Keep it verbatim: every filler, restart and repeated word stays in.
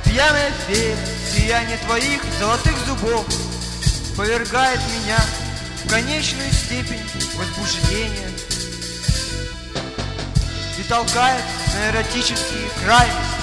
пьяная фея, сияние твоих золотых зубов повергает меня в конечную степень возбуждения и толкает на эротические крайности.